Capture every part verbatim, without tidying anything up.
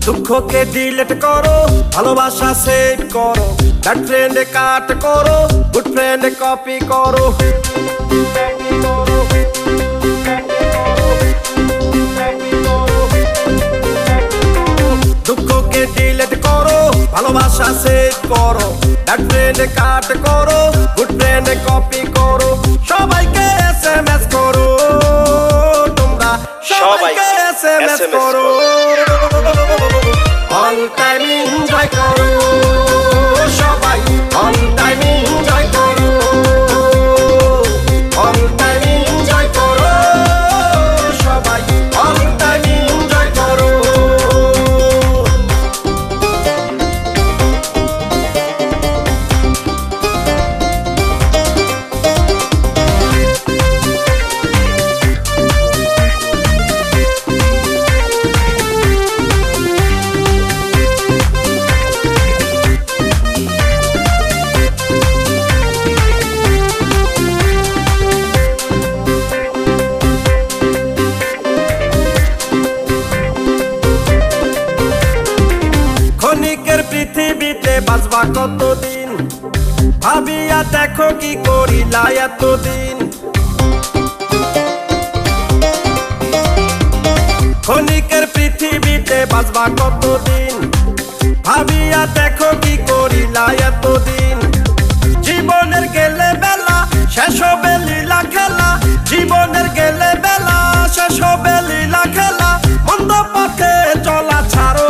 দুঃখকে ডিলিট করো, ভালোবাসা সেভ করো, ব্যাড ফ্রেন্ডে কাট করো, গুড ফ্রেন্ডে কপি করো। দুঃখকে ডিলিট করো, ভালোবাসা সেভ করো, ব্যাড ফ্রেন্ডে কাট করো, গুড ফ্রেন্ডে কপি করো। সবাইকে এসএমএস করো, তোমরা সবাইকে এসএমএস করো। অল টাইম এনজয় করো, সবাই অল টাইম এনজয় করো, অল টাইম এনজয় করো, সবাই অল টাইম এনজয় করো। ক্ষণিকের পৃথিবীতে বাঁচবা কতদিন, ভাবিয়া দেখো কি করিলা এতদিন। ক্ষণিকের পৃথিবীতে বাঁচবা কতদিন, ভাবিয়া দেখো কি করিলা এতদিন। জীবনের গেলে বেলা, শেষ হবে লীলা খেলা, জীবনের গেলে বেলা, শেষ হবে লীলা খেলা। মন্দ পথে চলা ছাড়ো,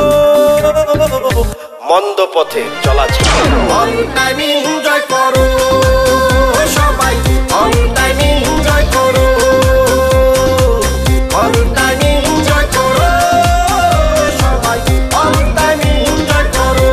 মন্দ পথে চলা ছাড়ো। অল টাইম এনজয় করো, সবাই অল টাইম এনজয় করো, অল টাইম এনজয় করো, সবাই অল টাইম এনজয় করো।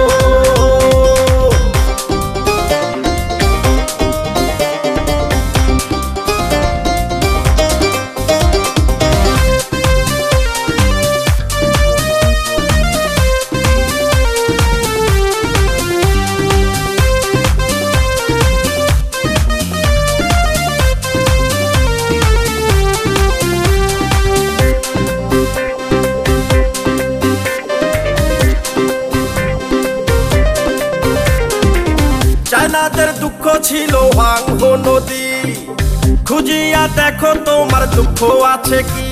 চায়নাদের দুঃখ ছিল ভাঙ্গ নদী, খুঁজিয়া দেখো তোমার দুঃখ আছে কি।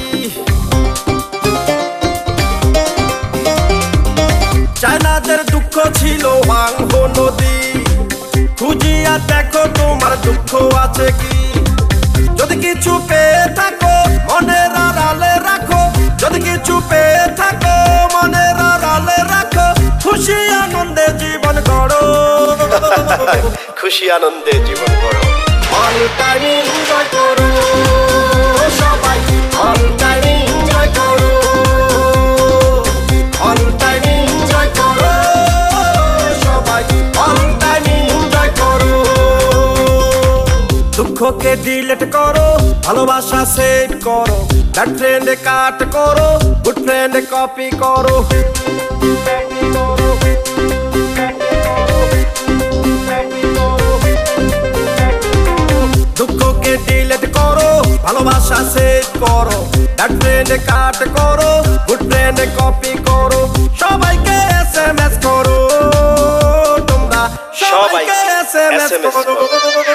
চায়নাদের দুঃখ ছিল ভাঙ্গ নদী, খুঁজিয়া দেখো তোমার দুঃখ আছে কি। যদি কিছু পেয়ে থাকো মনের আড়ালে রাখো, যদি কিছু পেয়ে থাকো মনের আড়ালে রাখো। খুশি আনন্দে জীবন গড়ো, খুশি আনন্দে জীবন করো। অল টাইম এনজয় করো, সবাই অল টাইম এনজয় করো, অল টাইম এনজয় করো, সবাই অল টাইম এনজয় করো। দুঃখকে ডিলিট করো, ভালোবাসা সেভ করো, ব্যাড ফ্রেন্ডে কাট করো, গুড ফ্রেন্ডে কপি করো। দুঃখকে ডিলিট করো, ভালোবাসা সেভ করো, ব্যাড ফ্রেন্ডে কাট করো, গুড ফ্রেন্ডে কপি করো। সবাইকে এসএমএস করো, তোমরা সবাইকে এসএমএস করো।